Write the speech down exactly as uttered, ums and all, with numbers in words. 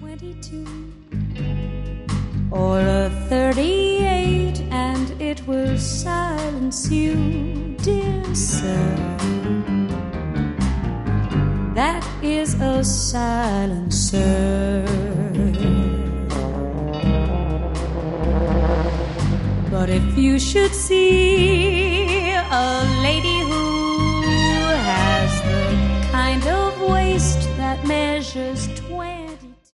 twenty-two or a thirty-eight, and it will silence you, dear sir. That is a silencer. But if you should see a lady who has the kind of waist that measures